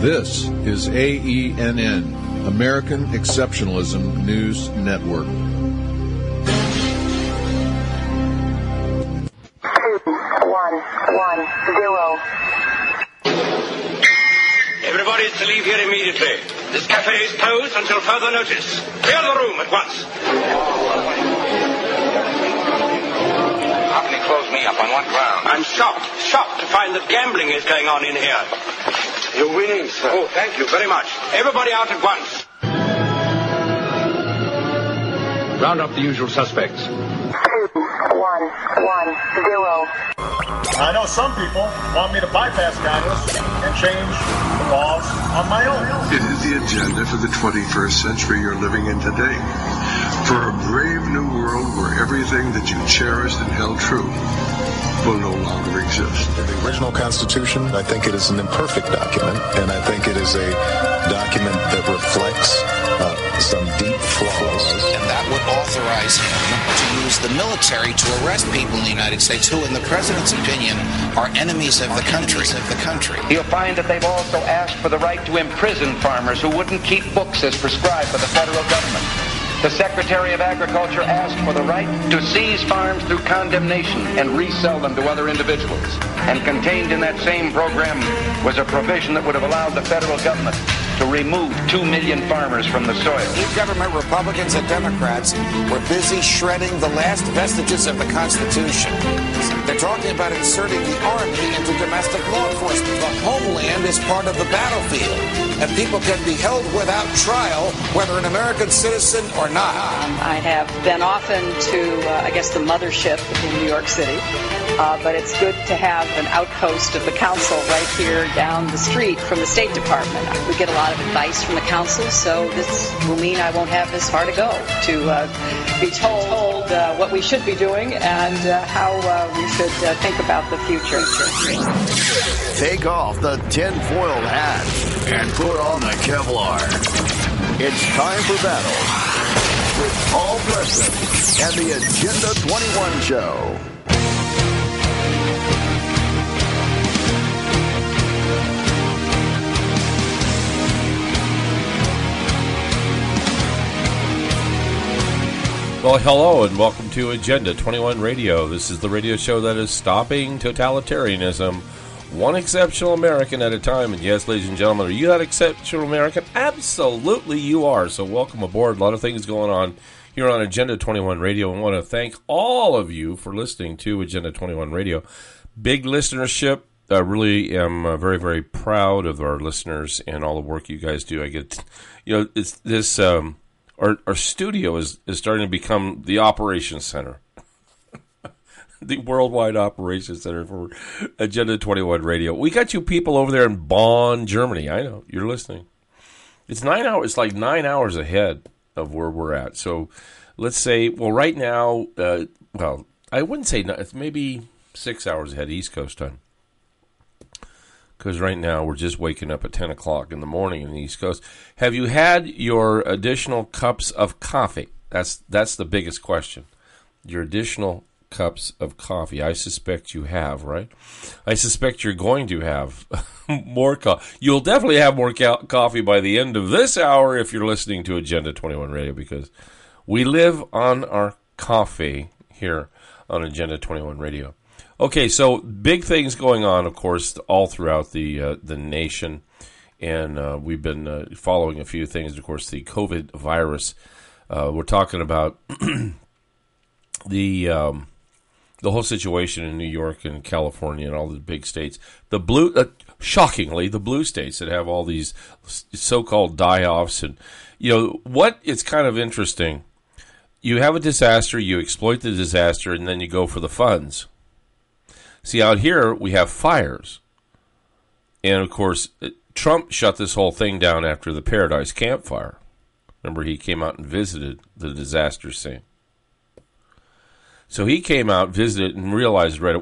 This is AENN, American Exceptionalism News Network. 2110. Everybody is to leave here immediately. This cafe is closed until further notice. Clear the room at once. How can he close me up on what ground? I'm shocked to find that gambling is going on in here. You're winning, sir. Oh, thank you very much. Everybody out at once. Round up the usual suspects. 2110. I know some people want me to bypass Congress and change the laws on my own. It is the agenda for the 21st century you're living in today. For a brave new world where everything that you cherished and held true will no longer exist. The original Constitution, I think it is an imperfect document, and I think it is a document that reflects some deep flaws. And that would authorize him to use the military to arrest people in the United States who, in the president's opinion, are enemies of the country. You'll find that they've also asked for the right to imprison farmers who wouldn't keep books as prescribed by the federal government. The Secretary of Agriculture asked for the right to seize farms through condemnation and resell them to other individuals. And contained in that same program was a provision that would have allowed the federal government to remove 2 million farmers from the soil. Government Republicans and Democrats were busy shredding the last vestiges of the Constitution. They're talking about inserting the Army into domestic law enforcement. The homeland is part of the battlefield, and people can be held without trial, whether an American citizen or not. I have been often to, the mothership in New York City, but it's good to have an outpost of the council right here down the street from the State Department. We get a lot of advice from the council, so this will mean I won't have this far to go to be told what we should be doing and how we should think about the future. Take off the tinfoil hat and put on the Kevlar. It's time for battle with Paul Preston and the Agenda 21 Show. Well, hello and welcome to Agenda 21 Radio. This is the radio show that is stopping totalitarianism, one exceptional American at a time. And yes, ladies and gentlemen, are you that exceptional American? Absolutely you are. So welcome aboard. A lot of things going on here on Agenda 21 Radio. I want to thank all of you for listening to Agenda 21 Radio. Big listenership. I really am very, very proud of our listeners and all the work you guys do. I get, it's this... Our studio is starting to become the operations center, the worldwide operations center for Agenda 21 Radio. We got you people over there in Bonn, Germany. I know you're listening. It's 9 hours. It's like 9 hours ahead of where we're at. So let's say, well, right now, I wouldn't say it's maybe 6 hours ahead East Coast time. Because right now we're just waking up at 10 o'clock in the morning in the East Coast. Have you had your additional cups of coffee? That's the biggest question. Your additional cups of coffee. I suspect you have, right? I suspect you're going to have more coffee. You'll definitely have more coffee by the end of this hour if you're listening to Agenda 21 Radio, because we live on our coffee here on Agenda 21 Radio. Okay, so big things going on, of course, all throughout the nation, and we've been following a few things. Of course, the COVID virus. We're talking about the whole situation in New York and California and all the big states. Shockingly, the blue states that have all these so-called die-offs, and what? It's kind of interesting. You have a disaster, you exploit the disaster, and then you go for the funds. See, out here, we have fires. And, of course, Trump shut this whole thing down after the Paradise Camp fire. Remember, he came out and visited the disaster scene. So he came out, visited, and realized right away,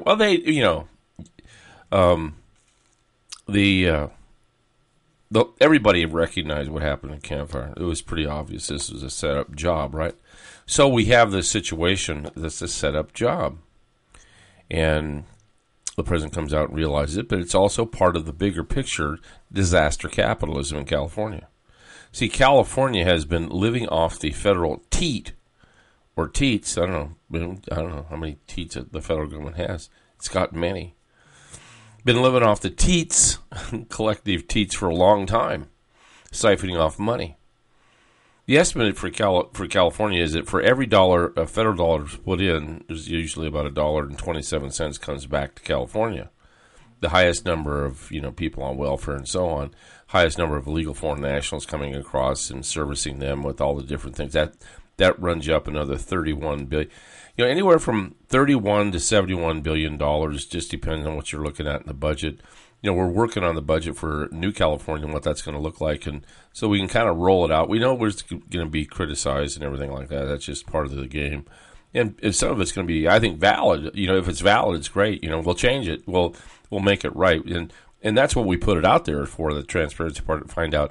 everybody recognized what happened in Camp Fire. It was pretty obvious this was a set-up job, right? So we have this situation that's a set-up job. And the president comes out and realizes it, but it's also part of the bigger picture disaster capitalism in California. See, California has been living off the federal teat, or teats, I don't know how many teats the federal government has. It's got many. Been living off the teats, collective teats, for a long time, siphoning off money. The estimate for California is that for every dollar, a federal dollar is put in, there's usually about $1.27 comes back to California. The highest number of people on welfare and so on, highest number of illegal foreign nationals coming across and servicing them with all the different things. That runs you up another $31 billion. Anywhere from $31 to $71 billion, just depends on what you're looking at in the budget. We're working on the budget for New California and what that's going to look like, and so we can kind of roll it out. We know we're going to be criticized and everything like that. That's just part of the game. And some of it's going to be, I think, valid. If it's valid, it's great. We'll change it. We'll make it right. And that's what we put it out there for, the transparency part, to find out,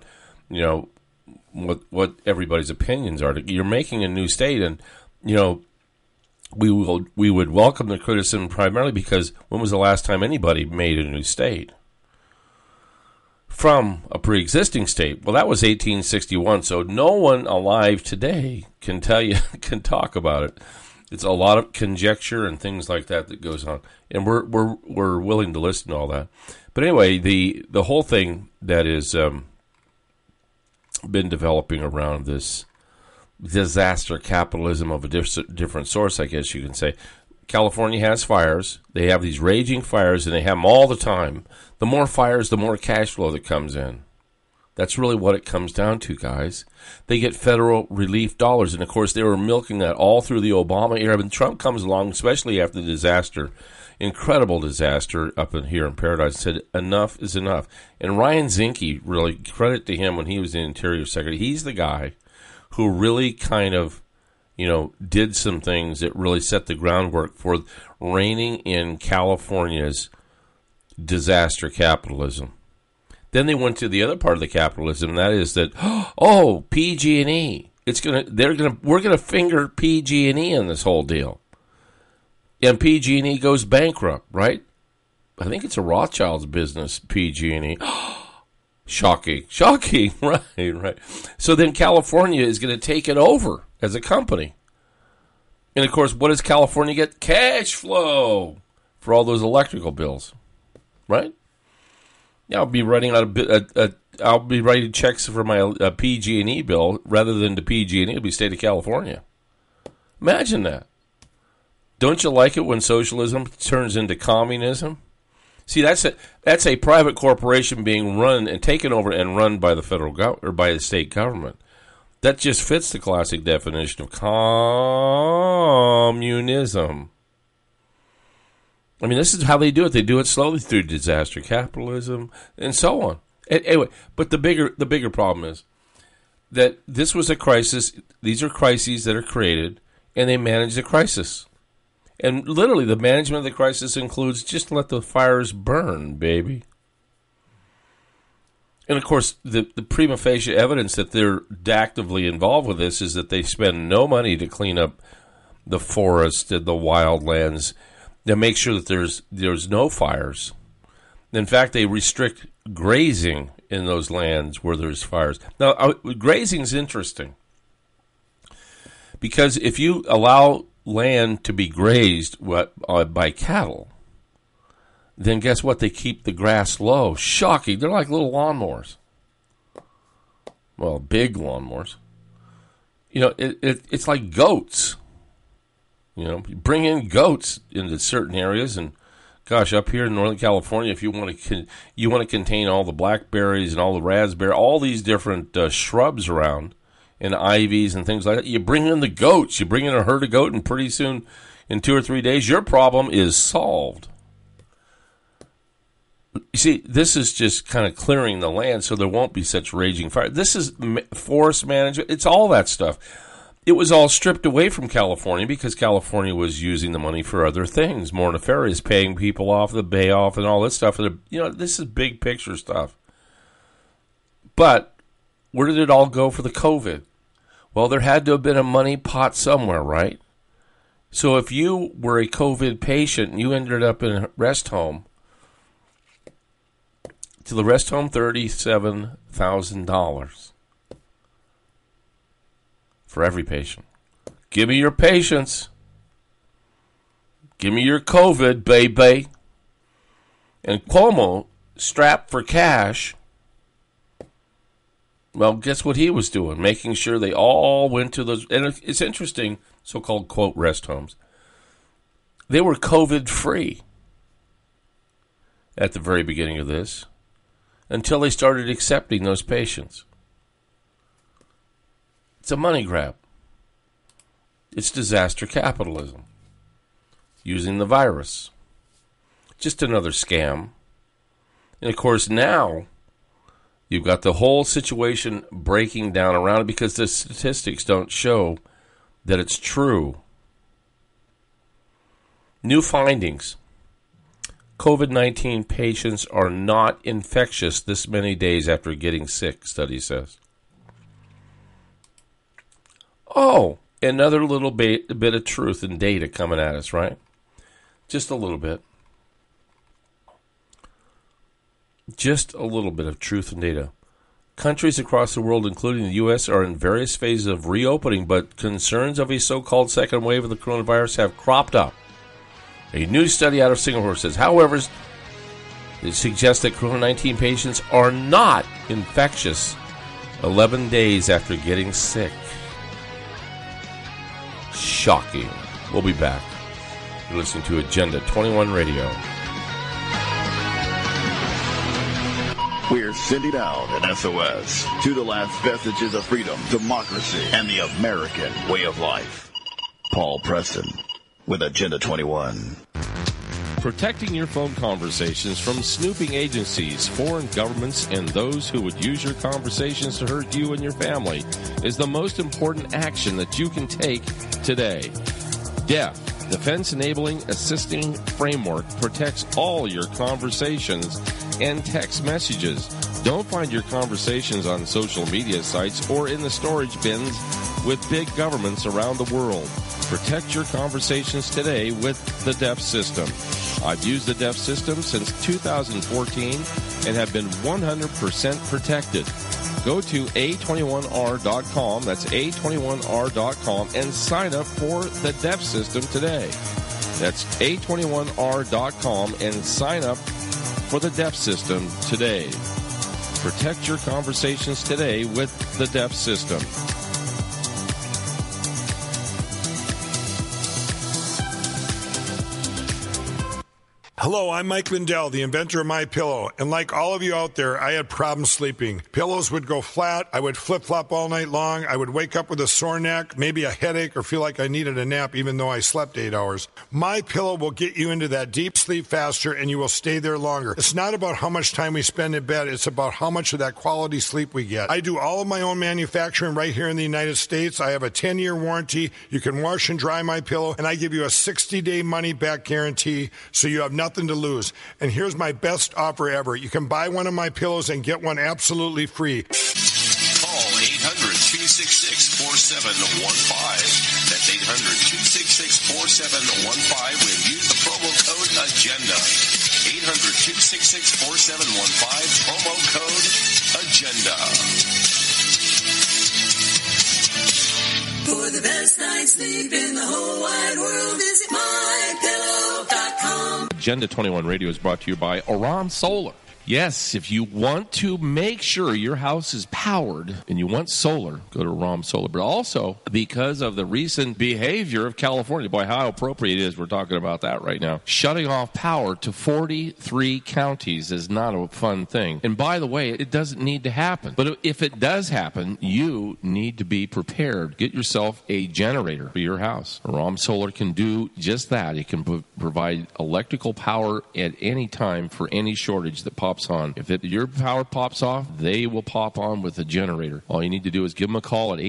what everybody's opinions are. You're making a new state, and, we would welcome the criticism primarily because when was the last time anybody made a new state from a pre-existing state? Well, that was 1861, so no one alive today can talk about it. It's a lot of conjecture and things like that goes on, and we're willing to listen to all that. But anyway, the whole thing that is been developing around this disaster capitalism of a different source, I guess you can say. California has fires. They have these raging fires, and they have them all the time. The more fires, the more cash flow that comes in. That's really what it comes down to, guys. They get federal relief dollars, and of course they were milking that all through the Obama era. And Trump comes along, especially after the disaster, incredible disaster up in here in Paradise, said enough is enough. And Ryan Zinke, really, credit to him when he was the Interior Secretary, he's the guy who really kind of, did some things that really set the groundwork for reining in California's disaster capitalism. Then they went to the other part of the capitalism, and that is that, PG&E. We're gonna finger PG&E in this whole deal, and PG&E goes bankrupt, right? I think it's a Rothschild's business, PG&E. Shocking, right. So then California is going to take it over as a company. And, of course, what does California get? Cash flow for all those electrical bills, right? Yeah, I'll be writing I'll be writing checks for my PG&E bill rather than to PG&E. It'll be state of California. Imagine that. Don't you like it when socialism turns into communism? See, that's a private corporation being run and taken over and run by the federal government or by the state government. That just fits the classic definition of communism. I mean, this is how they do it. They do it slowly through disaster capitalism and so on. Anyway, but the bigger problem is that this was a crisis. These are crises that are created, and they manage the crisis. And literally, the management of the crisis includes just let the fires burn, baby. And, of course, the prima facie evidence that they're actively involved with this is that they spend no money to clean up the forest and the wildlands. They make sure that there's no fires. In fact, they restrict grazing in those lands where there's fires. Now, grazing is interesting because if you allow land to be grazed by cattle, then guess what? They keep the grass low. Shocking. They're like little lawnmowers. Well, big lawnmowers. It's like goats. You bring in goats into certain areas, and gosh, up here in Northern California, if you want to contain all the blackberries and all the raspberry, all these different shrubs around, and ivies and things like that, you bring in the goats. You bring in a herd of goat, and pretty soon, in 2 or 3 days, your problem is solved. You see, this is just kind of clearing the land so there won't be such raging fire. This is forest management. It's all that stuff. It was all stripped away from California because California was using the money for other things, more nefarious, paying people off, the bay off, and all this stuff. This is big picture stuff. But where did it all go for the COVID? Well, there had to have been a money pot somewhere, right? So if you were a COVID patient and you ended up in a rest home, to the rest home, $37,000 for every patient. Give me your patients. Give me your COVID, baby. And Cuomo, strapped for cash, well, guess what he was doing? Making sure they all went to those. And it's interesting, so-called, quote, rest homes. They were COVID-free at the very beginning of this until they started accepting those patients. It's a money grab. It's disaster capitalism. Using the virus. Just another scam. And of course now, you've got the whole situation breaking down around it because the statistics don't show that it's true. New findings. COVID-19 patients are not infectious this many days after getting sick, study says. Oh, another little bit of truth and data coming at us, right? Just a little bit. Just a little bit of truth and data. Countries across the world, including the U.S., are in various phases of reopening, but concerns of a so-called second wave of the coronavirus have cropped up. A new study out of Singapore says, however, it suggests that COVID-19 patients are not infectious 11 days after getting sick. Shocking. We'll be back. You're listening to Agenda 21 Radio. We're sending out an SOS to the last vestiges of freedom, democracy, and the American way of life. Paul Preston with Agenda 21. Protecting your phone conversations from snooping agencies, foreign governments, and those who would use your conversations to hurt you and your family is the most important action that you can take today. DEF, Defense Enabling Assisting Framework, protects all your conversations and text messages. Don't find your conversations on social media sites or in the storage bins with big governments around the world. Protect your conversations today with the DEF system. I've used the DEF system since 2014 and have been 100% protected. Go to A21R.com, that's A21R.com, and sign up for the DEF system today. That's A21R.com and sign up for the DEF system today. Protect your conversations today with the DEF system. Hello, I'm Mike Lindell, the inventor of MyPillow, and like all of you out there, I had problems sleeping. Pillows would go flat, I would flip-flop all night long, I would wake up with a sore neck, maybe a headache, or feel like I needed a nap even though I slept 8 hours. MyPillow will get you into that deep sleep faster and you will stay there longer. It's not about how much time we spend in bed, it's about how much of that quality sleep we get. I do all of my own manufacturing right here in the United States. I have a 10-year warranty. You can wash and dry MyPillow, and I give you a 60-day money-back guarantee, so you have nothing to lose. And here's my best offer ever. You can buy one of my pillows and get one absolutely free. Call 800-266-4715. That's 800-266-4715 and use the promo code AGENDA. 800-266-4715, promo code AGENDA. For the best night's sleep in the whole wide world, visit MyPillow.com. Agenda 21 Radio is brought to you by Aram Solar. Yes, if you want to make sure your house is powered and you want solar, go to Aram Solar. But also, because of the recent behavior of California, boy, how appropriate it is we're talking about that right now. Shutting off power to 43 counties is not a fun thing. And by the way, it doesn't need to happen. But if it does happen, you need to be prepared. Get yourself a generator for your house. Aram Solar can do just that. It can provide electrical power at any time for any shortage that pops pops on. If your power pops off, they will pop on with a generator. All you need to do is give them a call at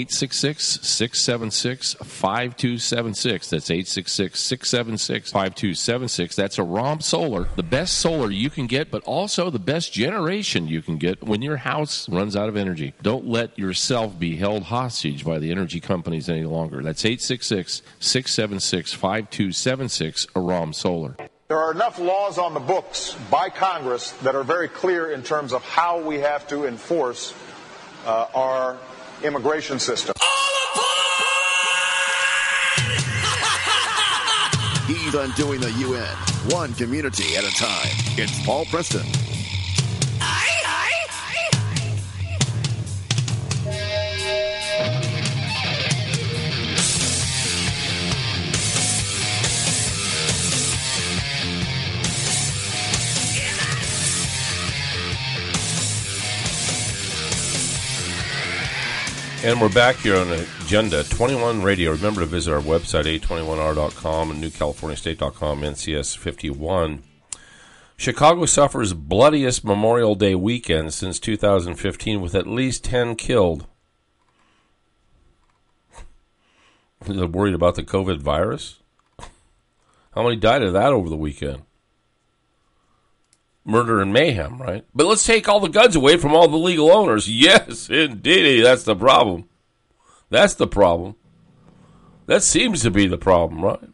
866-676-5276. That's 866-676-5276. That's Aram Solar, the best solar you can get, but also the best generation you can get when your house runs out of energy. Don't let yourself be held hostage by the energy companies any longer. That's 866-676-5276, Aram Solar. There are enough laws on the books by Congress that are very clear in terms of how we have to enforce our immigration system. He's undoing the UN, one community at a time. It's Paul Preston. And we're back here on Agenda 21 Radio. Remember to visit our website, a21r.com and newcaliforniastate.com, NCS 51. Chicago suffers bloodiest Memorial Day weekend since 2015 with at least 10 killed. They're worried about the COVID virus? How many died of that over the weekend? Murder and mayhem, right? But let's take all the guns away from all the legal owners. Yes, indeed. That's the problem. That's the problem. That seems to be the problem, right?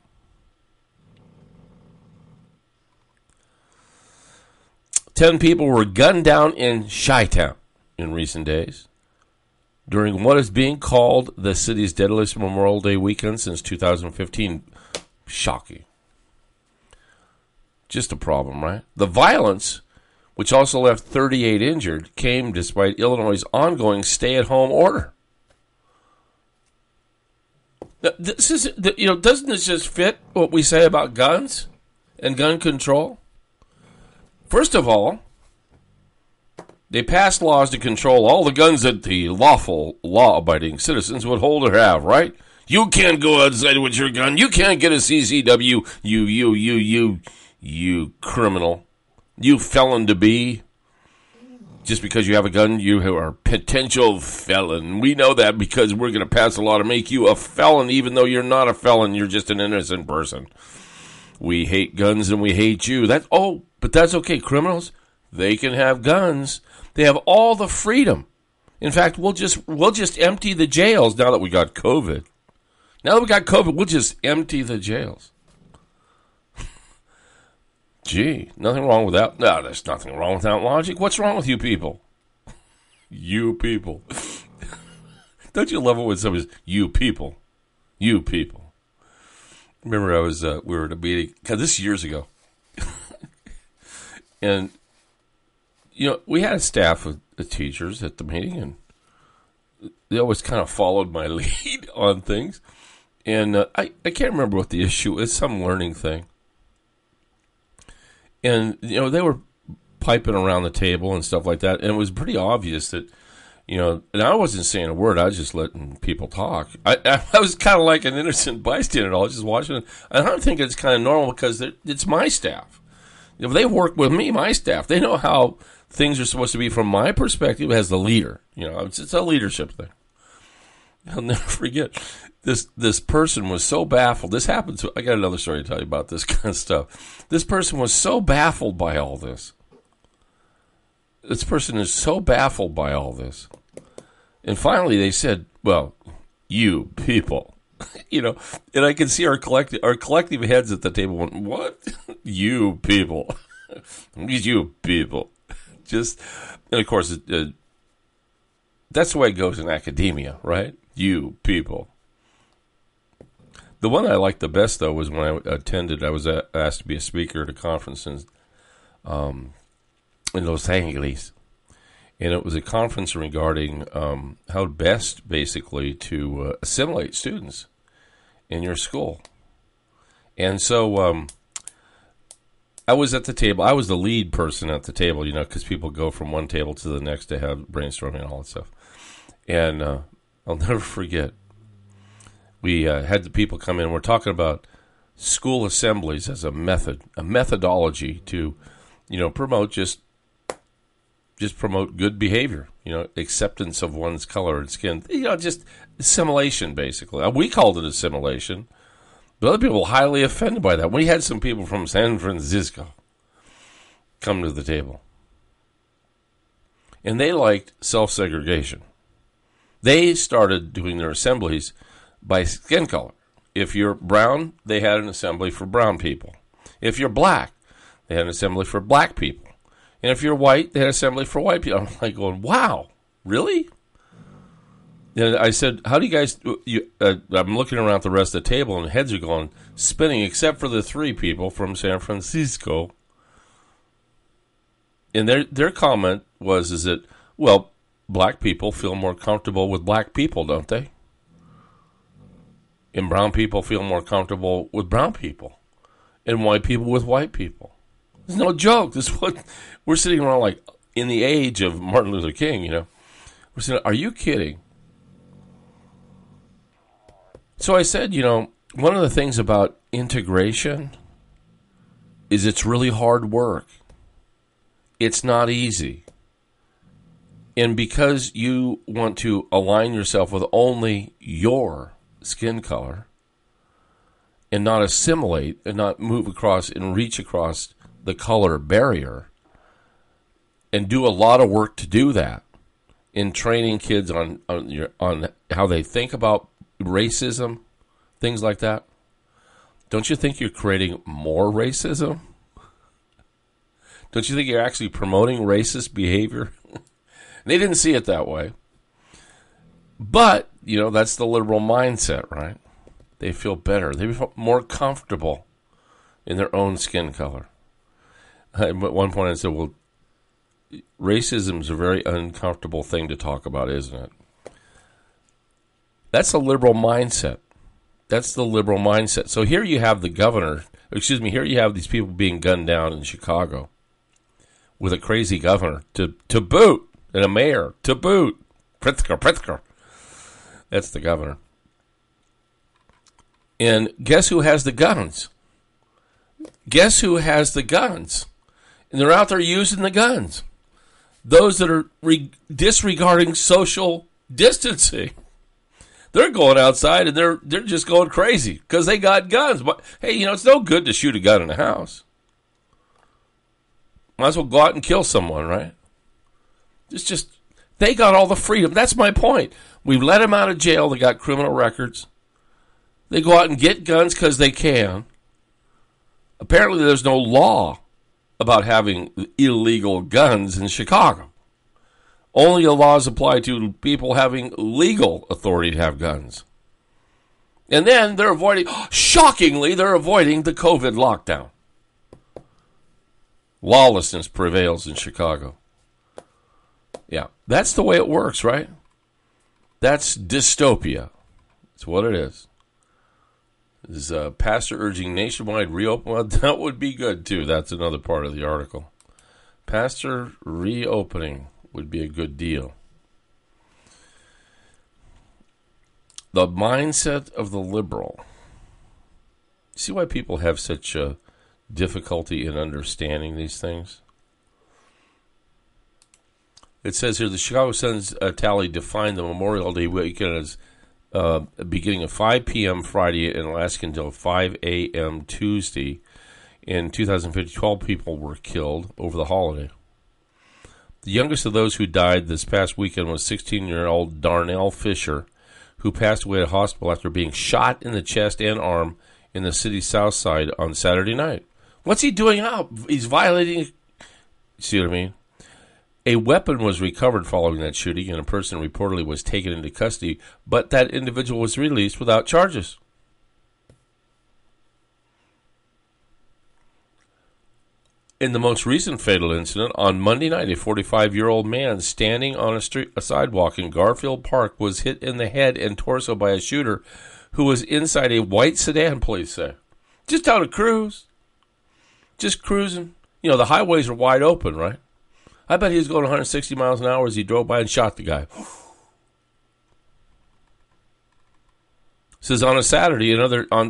Ten people were gunned down in Chi-Town in recent days during what is being called the city's deadliest Memorial Day weekend since 2015. Shocking. Just a problem, right? The violence, which also left 38 injured, came despite Illinois' ongoing stay-at-home order. This is, doesn't this just fit what we say about guns and gun control? First of all, they passed laws to control all the guns that the lawful, law-abiding citizens would hold or have, right? You can't go outside with your gun. You can't get a CCW. You criminal. You felon to be. Just because you have a gun, you are a potential felon. We know that because we're going to pass a law to make you a felon, even though you're not a felon. You're just an innocent person. We hate guns and we hate you. But that's okay. Criminals, they can have guns. They have all the freedom. In fact, we'll just empty the jails now that we got COVID. Now that we got COVID, we'll just empty the jails. Gee, nothing wrong with that. No, there's nothing wrong with that logic. What's wrong with you people? You people. Don't you love it when somebody's, you people? You people. Remember we were at a meeting, this is years ago. And, we had a staff of teachers at the meeting, and they always kind of followed my lead on things. And I can't remember what the issue is, some learning thing. And, they were piping around the table and stuff like that. And it was pretty obvious that, and I wasn't saying a word. I was just letting people talk. I was kind of like an innocent bystander. I was just watching it. And I think it's kind of normal because it's my staff. They work with me, my staff. They know how things are supposed to be from my perspective as the leader. It's a leadership thing. I'll never forget. This person was so baffled. This happened to, I got another story to tell you about this kind of stuff. This person was so baffled by all this. This person is so baffled by all this. And finally they said, well, you people, and I can see our collective heads at the table went, what? You people. You people. And of course, that's the way it goes in academia, right? You people. The one I liked the best, though, was when I attended. I was asked to be a speaker at a conference in Los Angeles. And it was a conference regarding how best, basically, to assimilate students in your school. And so I was at the table. I was the lead person at the table, because people go from one table to the next to have brainstorming and all that stuff. And I'll never forget. We had the people come in. We're talking about school assemblies as a methodology to, promote just just promote good behavior, acceptance of one's color and skin, just assimilation, basically. We called it assimilation, but other people were highly offended by that. We had some people from San Francisco come to the table, and they liked self-segregation. They started doing their assemblies by skin color. If you're brown, they had an assembly for brown people. If you're black, they had an assembly for black people. And if you're white, they had an assembly for white people. I'm like going, wow, really? And I said, how do you guys, I'm looking around the rest of the table, and heads are going spinning, except for the 3 people from San Francisco. And their comment is that, well, black people feel more comfortable with black people, don't they? And brown people feel more comfortable with brown people. And white people with white people. It's no joke. This is what we're sitting around like in the age of Martin Luther King, We're saying, are you kidding? So I said, one of the things about integration is it's really hard work. It's not easy. And because you want to align yourself with only your skin color and not assimilate and not move across and reach across the color barrier, and do a lot of work to do that in training kids on how they think about racism, things like that. Don't you think you're creating more racism? Don't you think you're actually promoting racist behavior? They didn't see it that way. But, that's the liberal mindset, right? They feel better. They feel more comfortable in their own skin color. At one point I said, well, racism is a very uncomfortable thing to talk about, isn't it? That's a liberal mindset. That's the liberal mindset. So here you have here you have these people being gunned down in Chicago with a crazy governor to boot, and a mayor to boot. Pritzker. That's the governor. And guess who has the guns? Guess who has the guns? And they're out there using the guns. Those that are disregarding social distancing. They're going outside and they're just going crazy because they got guns. But hey, it's no good to shoot a gun in a house. Might as well go out and kill someone, right? It's just, they got all the freedom. That's my point. We've let them out of jail. They got criminal records. They go out and get guns because they can. Apparently there's no law about having illegal guns in Chicago. Only the laws apply to people having legal authority to have guns. And then shockingly, they're avoiding the COVID lockdown. Lawlessness prevails in Chicago. Yeah, that's the way it works, right? That's dystopia. That's what it is. Is a pastor urging nationwide reopen? Well, that would be good, too. That's another part of the article. Pastor reopening would be a good deal. The mindset of the liberal. See why people have such difficulty in understanding these things? It says here, the Chicago Sun's tally defined the Memorial Day weekend as beginning at 5 p.m. Friday and lasting until 5 a.m. Tuesday. In 2050, 12 people were killed over the holiday. The youngest of those who died this past weekend was 16-year-old Darnell Fisher, who passed away at a hospital after being shot in the chest and arm in the city's south side on Saturday night. What's he doing out? He's violating... See what I mean? A weapon was recovered following that shooting, and a person reportedly was taken into custody, but that individual was released without charges. In the most recent fatal incident, on Monday night, a 45-year-old man standing on a sidewalk in Garfield Park was hit in the head and torso by a shooter who was inside a white sedan, police say. Just out of cruise. Just cruising. The highways are wide open, right? I bet he was going 160 miles an hour as he drove by and shot the guy. Says on Saturday,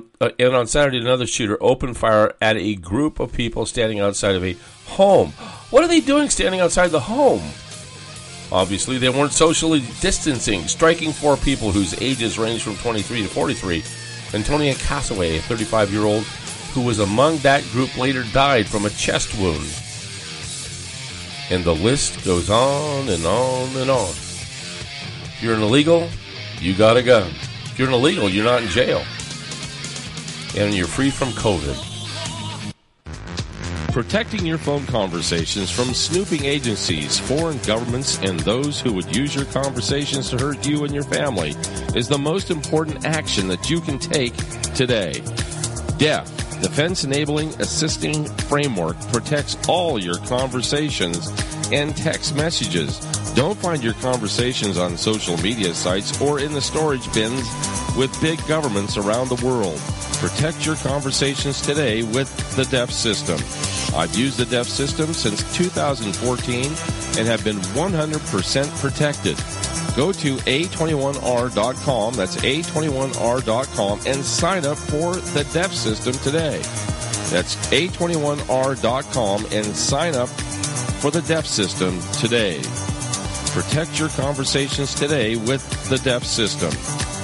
another shooter opened fire at a group of people standing outside of a home. What are they doing standing outside the home? Obviously, they weren't socially distancing, striking four people whose ages range from 23 to 43. Antonia Cassaway, a 35-year-old who was among that group, later died from a chest wound. And the list goes on and on and on. If you're an illegal, you got a gun. If you're an illegal, you're not in jail. And you're free from COVID. Protecting your phone conversations from snooping agencies, foreign governments, and those who would use your conversations to hurt you and your family is the most important action that you can take today. DEF, Defense Enabling Assisting Framework, protects all your conversations and text messages. Don't find your conversations on social media sites or in the storage bins with big governments around the world. Protect your conversations today with the DEF system. I've used the DEF system since 2014 and have been 100% protected. Go to A21R.com, that's A21R.com, and sign up for the DEF system today. That's A21R.com and sign up for the DEF system today. Protect your conversations today with the DEF system.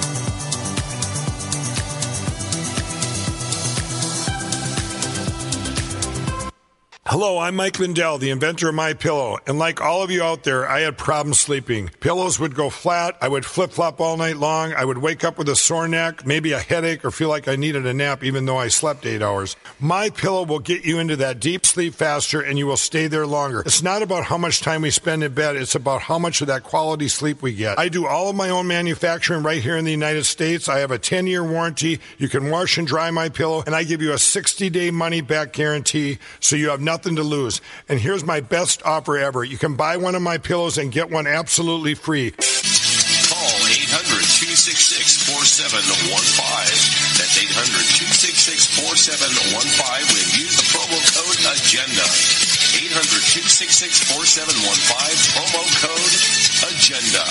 Hello, I'm Mike Lindell, the inventor of MyPillow, and like all of you out there, I had problems sleeping. Pillows would go flat, I would flip-flop all night long, I would wake up with a sore neck, maybe a headache, or feel like I needed a nap even though I slept 8 hours. MyPillow will get you into that deep sleep faster and you will stay there longer. It's not about how much time we spend in bed, it's about how much of that quality sleep we get. I do all of my own manufacturing right here in the United States. I have a 10-year warranty. You can wash and dry MyPillow, and I give you a 60-day money-back guarantee, so you have nothing to lose. And here's my best offer ever. You can buy one of my pillows and get one absolutely free. Call 800-266-4715. That's 800-266-4715 when use the promo code AGENDA. 800-266-4715, promo code AGENDA.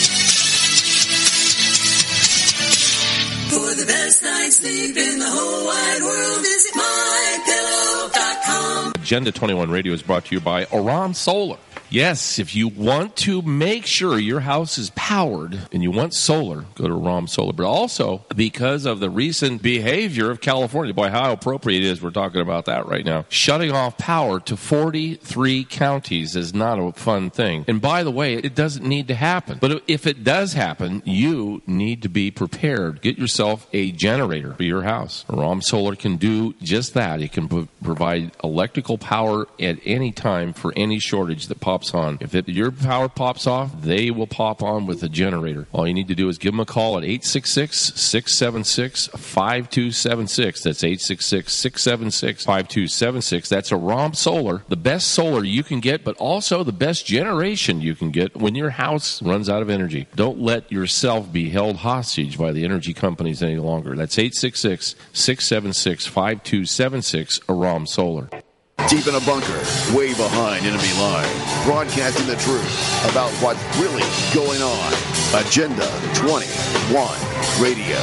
For the best night's sleep in the whole wide world, visit MyPillow.com. Agenda 21 Radio is brought to you by Aram Solar. Yes, if you want to make sure your house is powered and you want solar, go to Aram Solar. But also, because of the recent behavior of California, boy, how appropriate it is, we're talking about that right now. Shutting off power to 43 counties is not a fun thing. And by the way, it doesn't need to happen. But if it does happen, you need to be prepared. Get yourself a generator for your house. Aram Solar can do just that. It can provide electrical power at any time for any shortage that pops on. If your power pops off, they will pop on with a generator. All you need to do is give them a call at 866-676-5276. That's 866-676-5276. That's Aram Solar, the best solar you can get, but also the best generation you can get when your house runs out of energy. Don't let yourself be held hostage by the energy companies any longer. That's 866-676-5276, Aram Solar. Deep in a bunker, way behind enemy lines, broadcasting the truth about what's really going on. Agenda 21 Radio.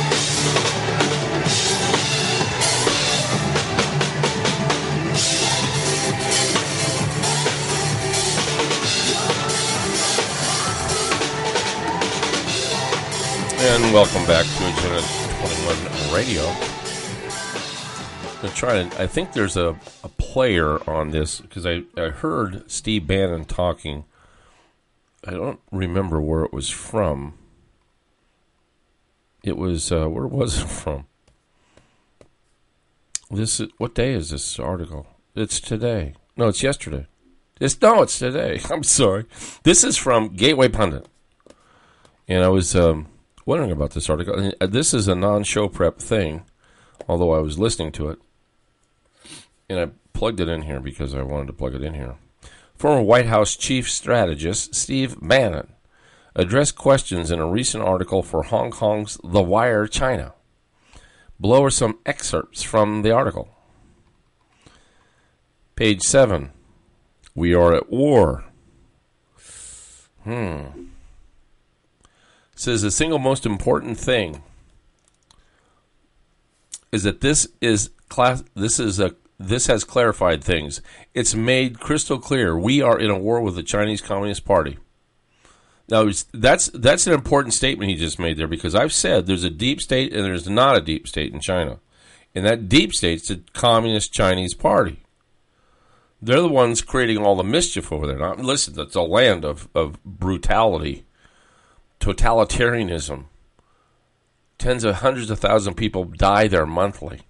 And welcome back to Agenda 21 Radio. I'm trying to, I think there's a player on this, because I heard Steve Bannon talking. I don't remember where it was from. It was, where was it from? What day is this article? It's today. No, it's yesterday. It's today. I'm sorry. This is from Gateway Pundit. And I was wondering about this article. And this is a non-show prep thing, although I was listening to it. And I plugged it in here because I wanted to plug it in here. Former White House chief strategist Steve Bannon addressed questions in a recent article for Hong Kong's The Wire China. Below are some excerpts from the article. Page 7. We are at war. It says the single most important thing is that this is this has clarified things. It's made crystal clear we are in a war with the Chinese Communist Party. Now, that's an important statement he just made there, because I've said there's a deep state and there's not a deep state in China. And that deep state's the Communist Chinese Party. They're the ones creating all the mischief over there. Now, listen, that's a land of brutality, totalitarianism. Tens of hundreds of thousands of people die there monthly.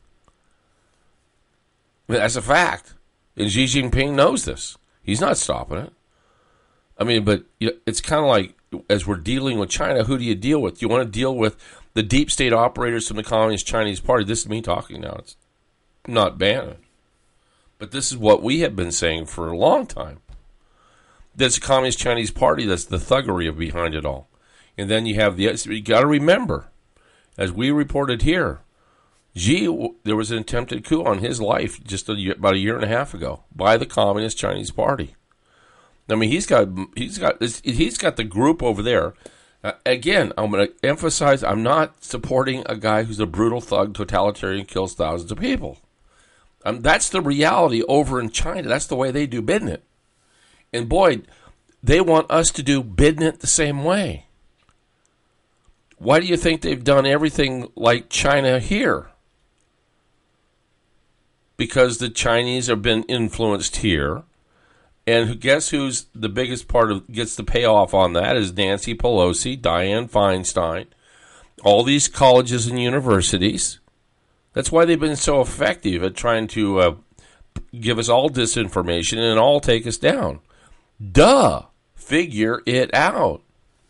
I mean, that's a fact. And Xi Jinping knows this. He's not stopping it. I mean, but it's kind of like, as we're dealing with China, who do you deal with? You want to deal with the deep state operators from the Communist Chinese Party. This is me talking now. It's not Bannon. But this is what we have been saying for a long time. That's the Communist Chinese Party. That's the thuggery behind it all. And then you have you got to remember, as we reported here, Xi, there was an attempted coup on his life just about a year and a half ago by the Communist Chinese Party. I mean, he's got the group over there. Again, I'm going to emphasize, I'm not supporting a guy who's a brutal thug, totalitarian, kills thousands of people. That's the reality over in China. That's the way they do business. And boy, they want us to do business the same way. Why do you think they've done everything like China here? Because the Chinese have been influenced here. And guess who's the biggest part of gets the payoff on that is Nancy Pelosi, Dianne Feinstein, all these colleges and universities. That's why they've been so effective at trying to give us all disinformation and all take us down. Duh. Figure it out.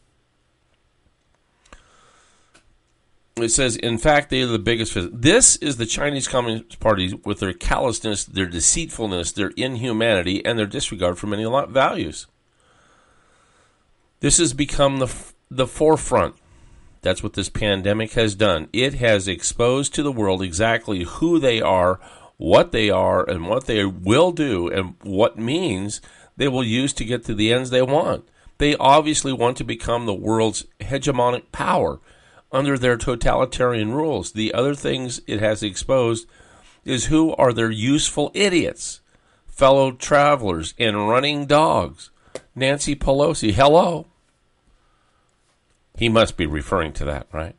It says, in fact, they are the biggest. This is the Chinese Communist Party with their callousness, their deceitfulness, their inhumanity, and their disregard for many values. This has become the forefront. That's what this pandemic has done. It has exposed to the world exactly who they are, and what they will do, and what means they will use to get to the ends they want. They obviously want to become the world's hegemonic power under their totalitarian rules. The other things it has exposed is who are their useful idiots, fellow travelers, and running dogs. Nancy Pelosi, hello. He must be referring to that, right?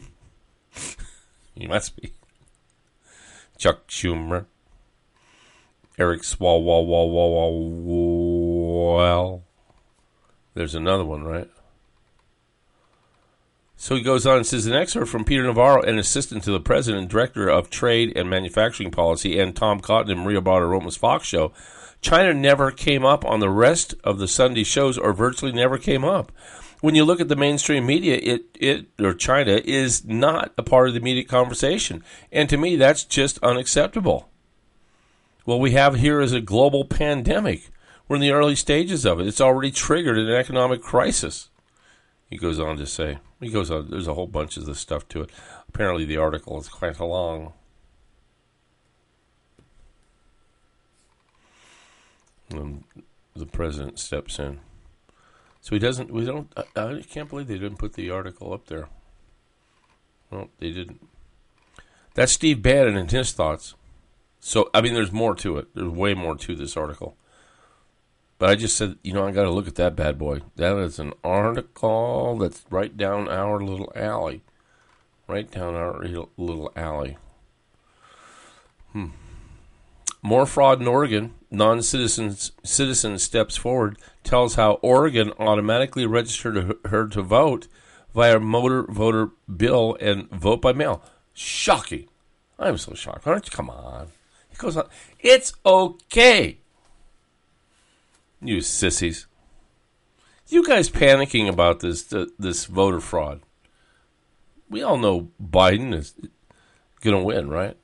He must be. Chuck Schumer. Eric Swalwell. There's another one, right? So he goes on and says, an excerpt from Peter Navarro, an assistant to the president, director of trade and manufacturing policy, and Tom Cotton and Maria Bartiromo's Fox show. China never came up on the rest of the Sunday shows, or virtually never came up. When you look at the mainstream media, China is not a part of the immediate conversation. And to me, that's just unacceptable. What we have here is a global pandemic. We're in the early stages of it. It's already triggered an economic crisis. He goes on to say, there's a whole bunch of this stuff to it. Apparently the article is quite long. And the president steps in. So I can't believe they didn't put the article up there. Well, they didn't. That's Steve Bannon and his thoughts. So, I mean, there's more to it. There's way more to this article. But I just said, I got to look at that bad boy. That is an article that's right down our little alley. Right down our little alley. More fraud in Oregon. Non-citizen steps forward, tells how Oregon automatically registered her to vote via motor voter bill and vote by mail. Shocking. I'm so shocked. Come on. He goes on. It's okay. You sissies. You guys panicking about this voter fraud. We all know Biden is going to win, right?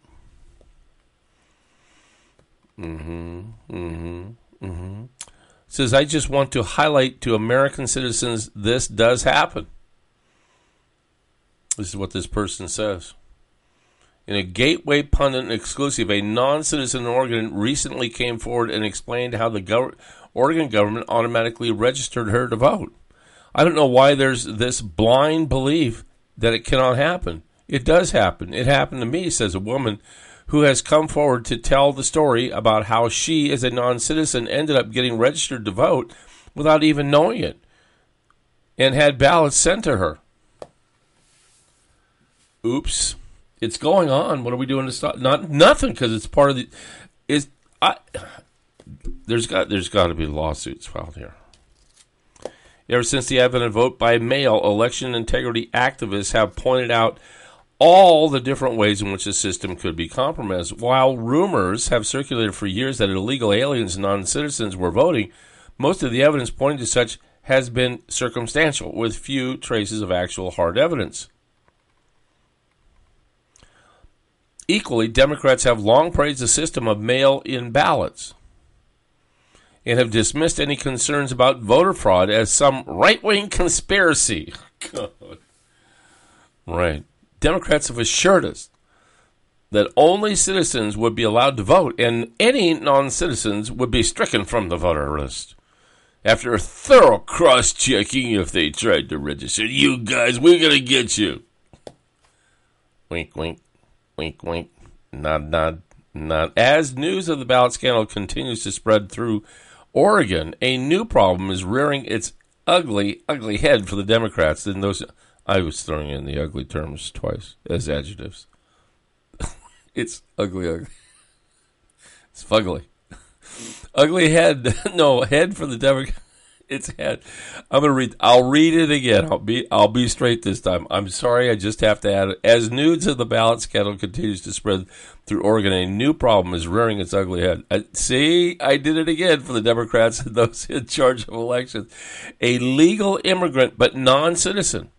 Says, I just want to highlight to American citizens this does happen. This is what this person says. In a Gateway Pundit exclusive, a non-citizen in Oregon recently came forward and explained how the Oregon government automatically registered her to vote. I don't know why there's this blind belief that it cannot happen. It does happen. It happened to me, says a woman who has come forward to tell the story about how she, as a non-citizen, ended up getting registered to vote without even knowing it and had ballots sent to her. Oops. It's going on. What are we doing to stop? Nothing, because it's part of the... There's got to be lawsuits filed here. Ever since the advent of vote by mail, election integrity activists have pointed out all the different ways in which the system could be compromised. While rumors have circulated for years that illegal aliens and non-citizens were voting, most of the evidence pointing to such has been circumstantial, with few traces of actual hard evidence. Equally, Democrats have long praised the system of mail-in ballots and have dismissed any concerns about voter fraud as some right-wing conspiracy. God. Right. Democrats have assured us that only citizens would be allowed to vote, and any non-citizens would be stricken from the voter list. After a thorough cross-checking, if they tried to register, you guys, we're going to get you. Wink, wink. Wink, wink. Nod, nod, nod. As news of the ballot scandal continues to spread through Oregon, a new problem is rearing its ugly, ugly head for the Democrats. And those, I was throwing in the ugly terms twice as adjectives. It's ugly, ugly. It's fugly. Ugly head. No, head for the Democrats. It's head. I'll read it again. I'll be straight this time. I'm sorry, I just have to add it. As news of the ballot scandal continues to spread through Oregon, a new problem is rearing its ugly head. See, I did it again for the Democrats and those in charge of elections. A legal immigrant but non-citizen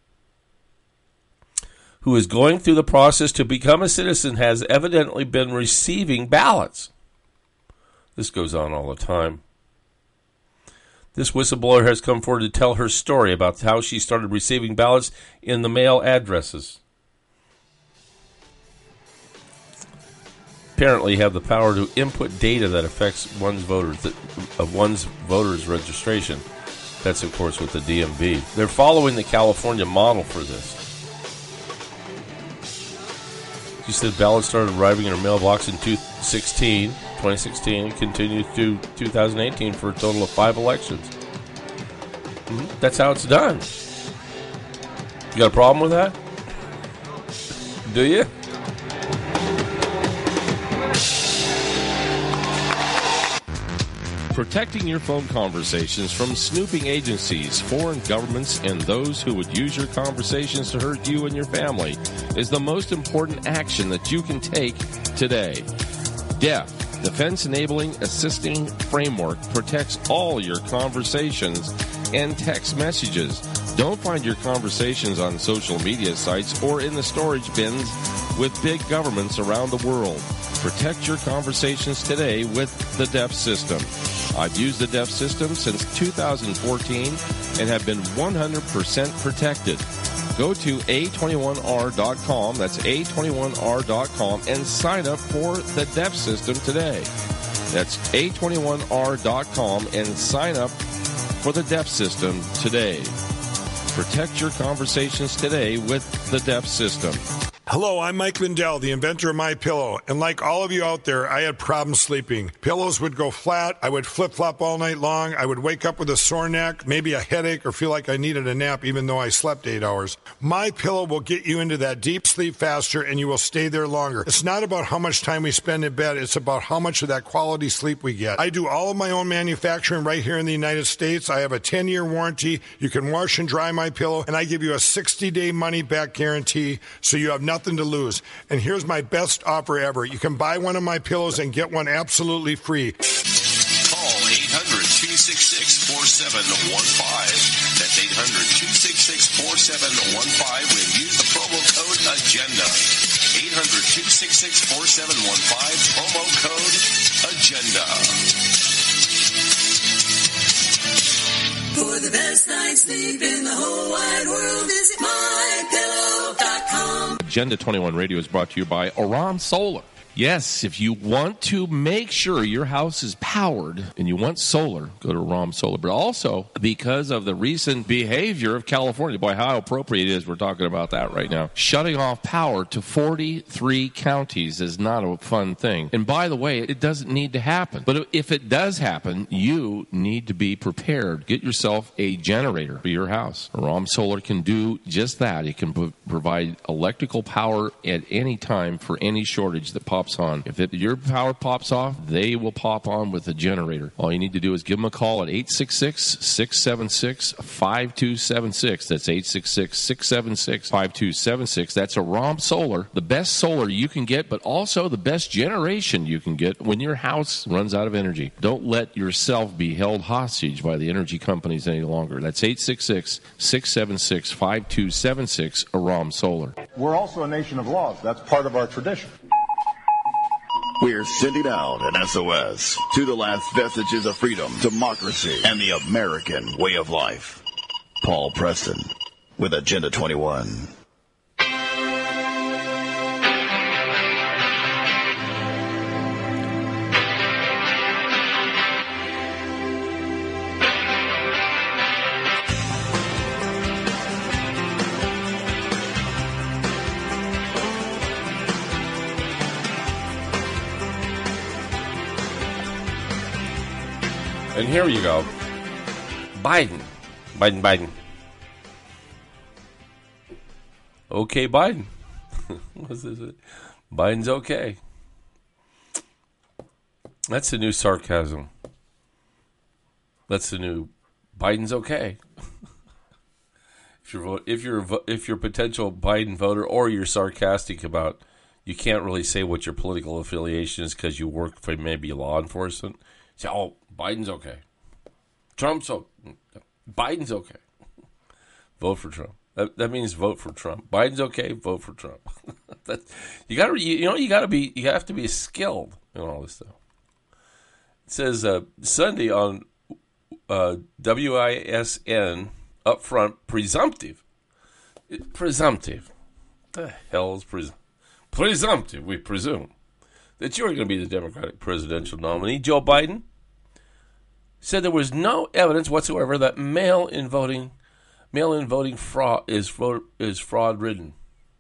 who is going through the process to become a citizen has evidently been receiving ballots. This goes on all the time. This whistleblower has come forward to tell her story about how she started receiving ballots in the mail addresses. Apparently have the power to input data that affects one's voter's registration. That's, of course, with the DMV. They're following the California model for this. She said ballots started arriving in her mailbox in 2016 and continued to 2018 for a total of 5 elections. That's how it's done. You got a problem with that? Do you? Protecting your phone conversations from snooping agencies, foreign governments, and those who would use your conversations to hurt you and your family is the most important action that you can take today. DEF, Defense Enabling Assisting Framework, protects all your conversations and text messages. Don't find your conversations on social media sites or in the storage bins with big governments around the world. Protect your conversations today with the DEF system. I've used the DEF system since 2014 and have been 100% protected. Go to A21R.com, that's A21R.com, and sign up for the DEF system today. That's A21R.com and sign up for the DEF system today. Protect your conversations today with the DEF system. Hello, I'm Mike Lindell, the inventor of MyPillow, and like all of you out there, I had problems sleeping. Pillows would go flat, I would flip-flop all night long, I would wake up with a sore neck, maybe a headache, or feel like I needed a nap even though I slept 8 hours. MyPillow will get you into that deep sleep faster and you will stay there longer. It's not about how much time we spend in bed, it's about how much of that quality sleep we get. I do all of my own manufacturing right here in the United States. I have a 10-year warranty. You can wash and dry MyPillow, and I give you a 60-day money-back guarantee, so you have nothing to lose. And here's my best offer ever. You can buy one of my pillows and get one absolutely free. Call 800-266-4715. That's 800-266-4715 when use the promo code AGENDA. 800-266-4715, promo code AGENDA. For the best night's sleep in the whole wide world, visit MyPillow.com. Agenda 21 Radio is brought to you by Oran Solar. Yes, if you want to make sure your house is powered and you want solar, go to ROM Solar. But also, because of the recent behavior of California, boy, how appropriate it is we're talking about that right now. Shutting off power to 43 counties is not a fun thing. And by the way, it doesn't need to happen. But if it does happen, you need to be prepared. Get yourself a generator for your house. ROM Solar can do just that. It can provide electrical power at any time for any shortage that pops on. If your power pops off, they will pop on with a generator. All you need to do is give them a call at 866-676-5276. That's 866-676-5276. That's a ROM Solar, the best solar you can get, but also the best generation you can get when your house runs out of energy. Don't let yourself be held hostage by the energy companies any longer. That's 866-676-5276, a ROM Solar. We're also a nation of laws. That's part of our tradition. We're sending out an SOS to the last vestiges of freedom, democracy, and the American way of life. Paul Preston with Agenda 21. And here you go. Biden. Okay, Biden. What's this? Biden's okay. That's the new sarcasm. That's the new Biden's okay. If you're a potential Biden voter, or you're sarcastic about, you can't really say what your political affiliation is because you work for maybe law enforcement. Say, oh, Biden's okay. Biden's okay. Vote for Trump. That means vote for Trump. Biden's okay. Vote for Trump. You have to be skilled in all this stuff. It says Sunday on WISN up front, presumptive. The hell is presumptive? We presume that you're going to be the Democratic presidential nominee. Joe Biden said there was no evidence whatsoever that mail-in voting fraud is fraud-ridden.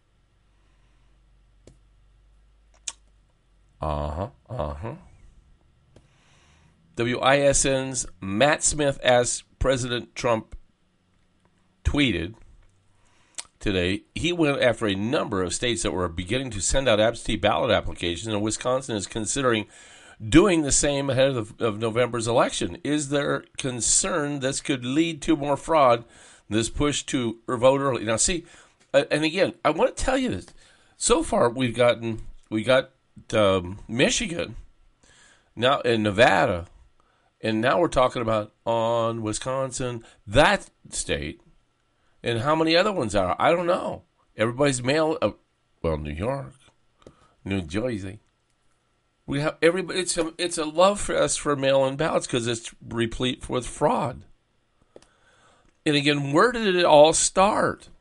WISN's Matt Smith, as President Trump tweeted today, he went after a number of states that were beginning to send out absentee ballot applications, and Wisconsin is considering doing the same ahead of November's election. Is there concern this could lead to more fraud, this push to vote early? Now, see, and again, I want to tell you this. So far, we got Michigan, now in Nevada, and now we're talking about on Wisconsin, that state, and how many other ones are? I don't know. Everybody's New York, New Jersey. We have everybody. It's a love fest for mail-in ballots because it's replete with fraud. And again, where did it all start?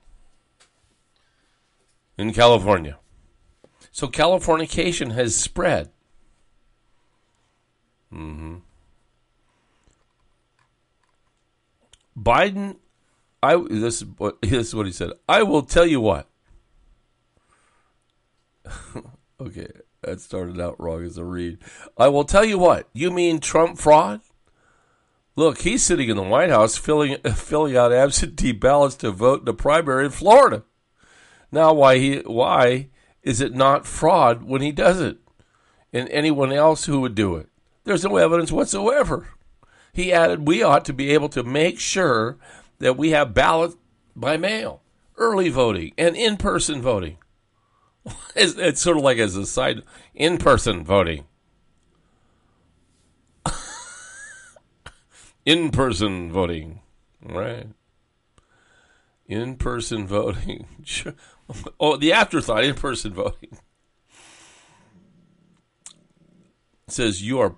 In California. So Californication has spread. Biden, this is what he said. I will tell you what. Okay. That started out wrong as a read. I will tell you what. You mean Trump fraud? Look, he's sitting in the White House filling out absentee ballots to vote in the primary in Florida. Now, why is it not fraud when he does it? And anyone else who would do it? There's no evidence whatsoever. He added, we ought to be able to make sure that we have ballots by mail, early voting, and in-person voting. It's sort of like as a side, in-person voting. In-person voting, right? In-person voting. Oh, the afterthought, in-person voting. It says you're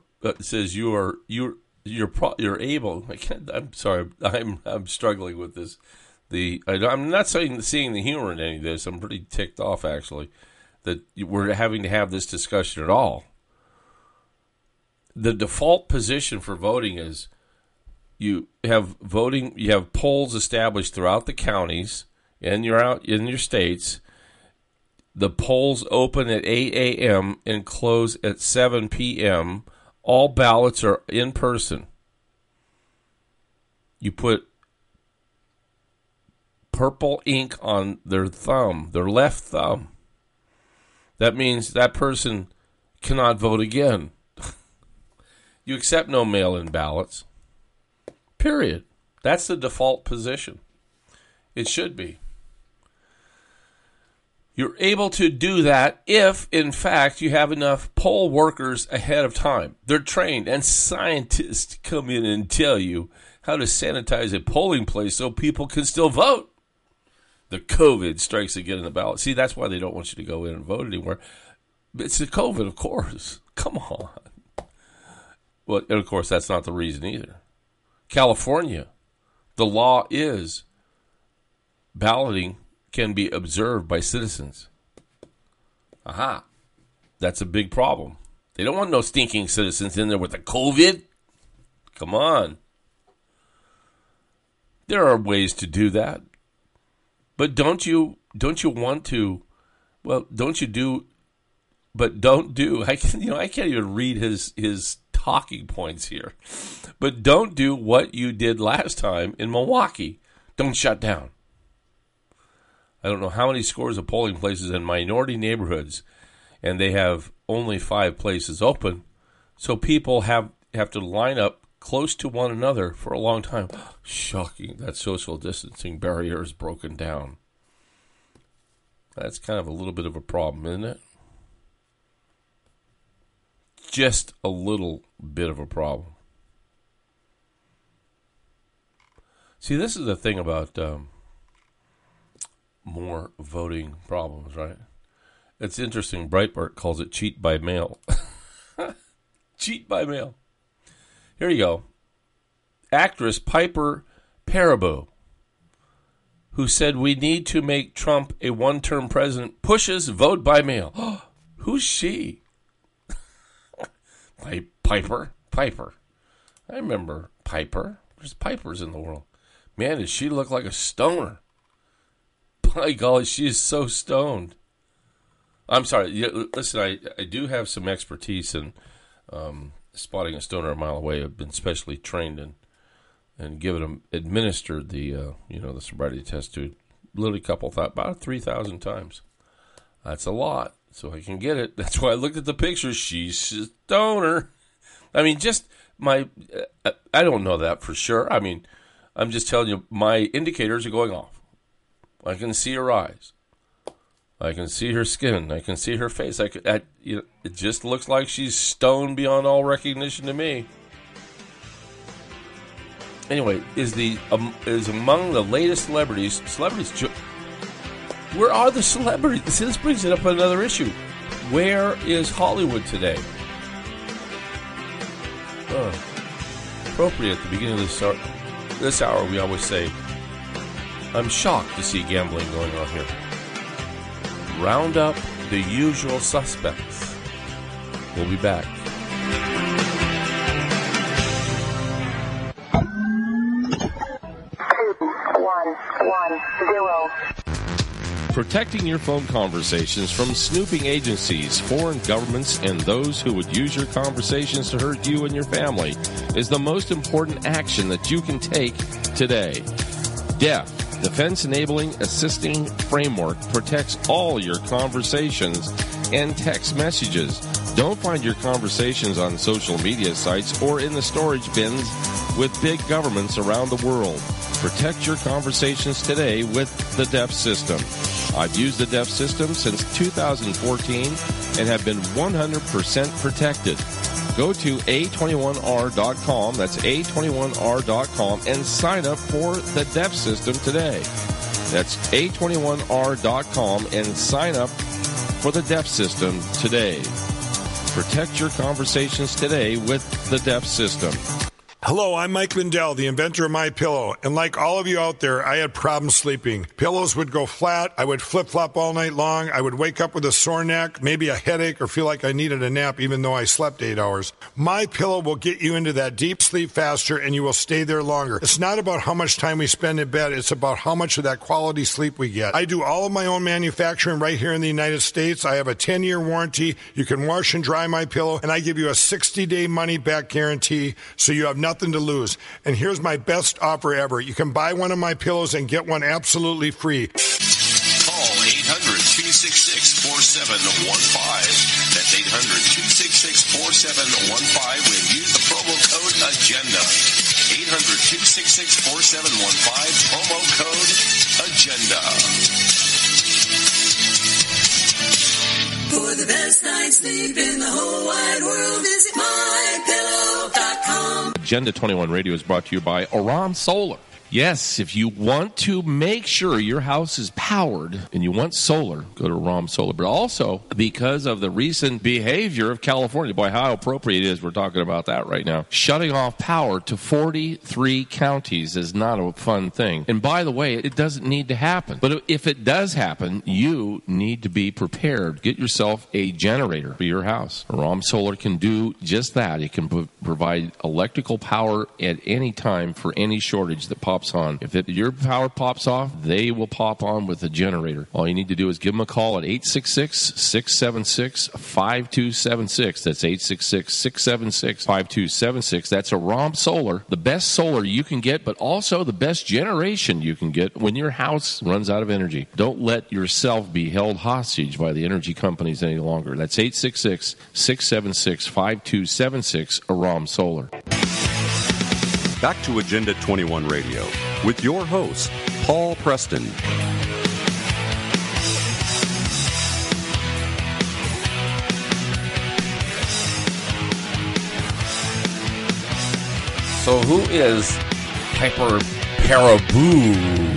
able. I'm sorry. I'm struggling with this. I'm not seeing the humor in any of this. I'm pretty ticked off, actually. that we're having to have this discussion at all. The default position for voting is you have polls established throughout the counties and you're out in your states. The polls open at 8 a.m. and close at 7 p.m. All ballots are in person. You put purple ink on their thumb, their left thumb. That means that person cannot vote again. You accept no mail-in ballots. Period. That's the default position. It should be. You're able to do that if, in fact, you have enough poll workers ahead of time. They're trained, and scientists come in and tell you how to sanitize a polling place so people can still vote. The COVID strikes again in the ballot. See, that's why they don't want you to go in and vote anymore. It's the COVID, of course. Come on. Well, and of course, that's not the reason either. California, the law is balloting can be observed by citizens. Aha. That's a big problem. They don't want no stinking citizens in there with the COVID. Come on. There are ways to do that. But don't you want to, well, don't you do, but don't do, I can't even read his talking points here. But don't do what you did last time in Milwaukee. Don't shut down. I don't know how many scores of polling places in minority neighborhoods, and they have only 5 places open, so people have to line up close to one another for a long time. Shocking that social distancing barrier is broken down. That's kind of a little bit of a problem, isn't it? Just a little bit of a problem. See, this is the thing about more voting problems, right? It's interesting. Breitbart calls it cheat by mail. Cheat by mail. Here you go. Actress Piper Perabo, who said we need to make Trump a one-term president, pushes vote by mail. Who's she? Piper. I remember Piper. There's Pipers in the world. Man, does she look like a stoner? By golly, she is so stoned. I'm sorry. Listen, I do have some expertise in spotting a stoner a mile away. I've been specially trained and administered the the sobriety test to literally about 3,000 times. That's a lot, so I can get it. That's why I looked at the picture. She's a stoner. I mean, I don't know that for sure. I mean, I'm just telling you, my indicators are going off. I can see her eyes. I can see her skin. I can see her face. It just looks like she's stoned beyond all recognition to me. Anyway, is among the latest celebrities. Where are the celebrities? This brings it up another issue. Where is Hollywood today? Appropriate at the beginning of this hour, we always say, I'm shocked to see gambling going on here. Round up the usual suspects. We'll be back. Protecting your phone conversations from snooping agencies, foreign governments, and those who would use your conversations to hurt you and your family is the most important action that you can take today. DEF, Defense Enabling Assisting Framework, protects all your conversations and text messages. Don't find your conversations on social media sites or in the storage bins with big governments around the world. Protect your conversations today with the DEF system. I've used the DEF system since 2014 and have been 100% protected. Go to A21R.com, that's A21R.com, and sign up for the DEF system today. That's A21R.com and sign up for the DEF system today. Protect your conversations today with the DEF system. Hello, I'm Mike Lindell, the inventor of MyPillow, and like all of you out there, I had problems sleeping. Pillows would go flat, I would flip-flop all night long, I would wake up with a sore neck, maybe a headache, or feel like I needed a nap even though I slept 8 hours. MyPillow will get you into that deep sleep faster, and you will stay there longer. It's not about how much time we spend in bed, it's about how much of that quality sleep we get. I do all of my own manufacturing right here in the United States. I have a 10-year warranty. You can wash and dry MyPillow, and I give you a 60-day money-back guarantee, so you have nothing to lose. And here's my best offer ever. You can buy one of my pillows and get one absolutely free. Call 800-266-4715. That's 800-266-4715 when use the promo code AGENDA. 800-266-4715, promo code AGENDA. For the best night's sleep in the whole wide world, visit MyPillow.com. Agenda 21 Radio is brought to you by Aram Solar. Yes, if you want to make sure your house is powered and you want solar, go to Aram Solar. But also, because of the recent behavior of California, boy, how appropriate it is, we're talking about that right now. Shutting off power to 43 counties is not a fun thing. And by the way, it doesn't need to happen. But if it does happen, you need to be prepared. Get yourself a generator for your house. Aram Solar can do just that. It can provide electrical power at any time for any shortage that pops on. If your power pops off, they will pop on with a generator. All you need to do is give them a call at 866-676-5276. That's 866-676-5276. That's Aram Solar, the best solar you can get, but also the best generation you can get when your house runs out of energy. Don't let yourself be held hostage by the energy companies any longer. That's 866-676-5276, Aram Solar. Back to Agenda 21 Radio with your host, Paul Preston. So who is Piper Perabo?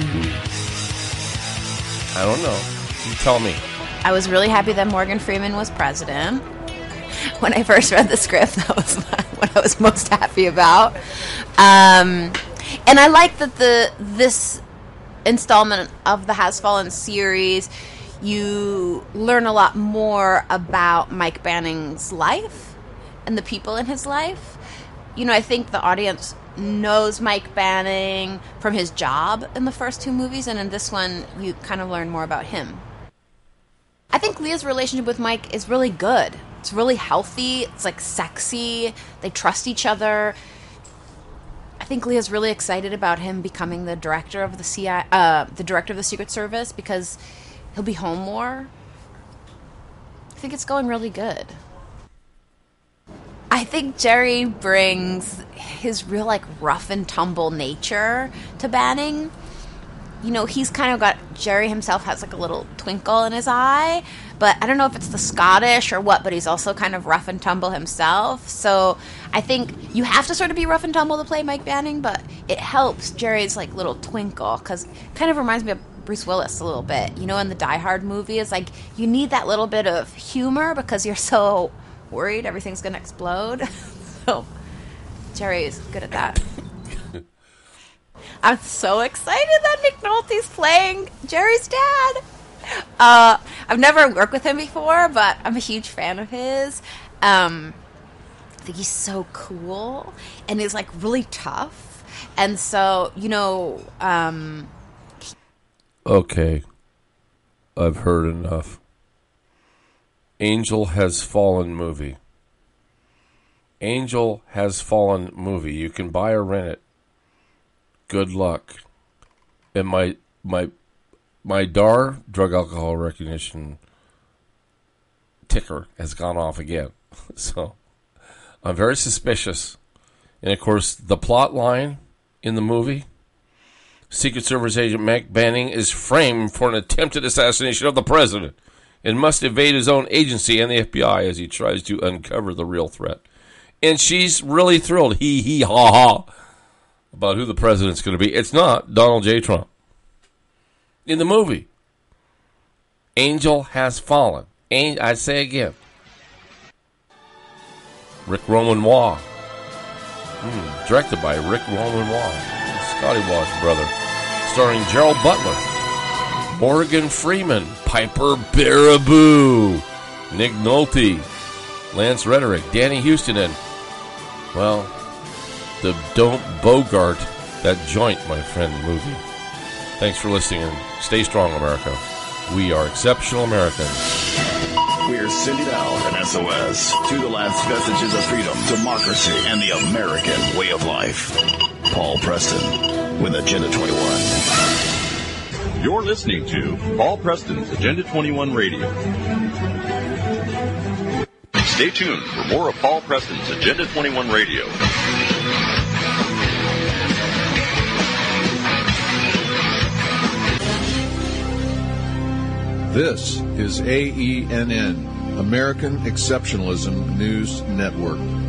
I don't know. You tell me. I was really happy that Morgan Freeman was president. When I first read the script, that was what I was most happy about. And I like that this installment of the Has Fallen series, you learn a lot more about Mike Banning's life and the people in his life. You know, I think the audience knows Mike Banning from his job in the first two movies, and in this one, you kind of learn more about him. I think Leah's relationship with Mike is really good. It's really healthy. It's like sexy. They trust each other. I think Leah's really excited about him becoming the director of the Secret Service because he'll be home more. I think it's going really good. I think Jerry brings his real like rough and tumble nature to Banning. You know, he's kind of got, Jerry himself has like a little twinkle in his eye, but I don't know if it's the Scottish or what, but he's also kind of rough and tumble himself. So I think you have to sort of be rough and tumble to play Mike Banning, but it helps Jerry's like little twinkle, because it kind of reminds me of Bruce Willis a little bit. You know, in the Die Hard movie, it's like you need that little bit of humor because you're so worried everything's going to explode. So Jerry is good at that. I'm so excited that Nick Nolte's playing Jerry's dad. I've never worked with him before, but I'm a huge fan of his. I think he's so cool, and he's like really tough. And so, you know, okay, I've heard enough. Angel Has Fallen movie. Angel Has Fallen movie. You can buy or rent it. Good luck. And my DAR, drug alcohol recognition ticker, has gone off again. So I'm very suspicious. And of course, the plot line in the movie, Secret Service agent Mike Banning is framed for an attempted assassination of the president and must evade his own agency and the FBI as he tries to uncover the real threat. And she's really thrilled, ha ha, about who the president's going to be. It's not Donald J. Trump. In the movie, Angel Has Fallen. I say again, Rick Roman Waugh Directed by Rick Roman Waugh, Scotty Waugh's brother. Starring Gerald Butler, Morgan Freeman, Piper Baraboo, Nick Nolte, Lance Reddick, Danny Houston, and, well, the Don't Bogart That Joint, my friend movie. Thanks for listening, and stay strong, America. We are exceptional Americans. We're sending out an SOS to the last vestiges of freedom, democracy, and the American way of life. Paul Preston with Agenda 21. You're listening to Paul Preston's Agenda 21 Radio. Stay tuned for more of Paul Preston's Agenda 21 Radio. This is AENN, American Exceptionalism News Network.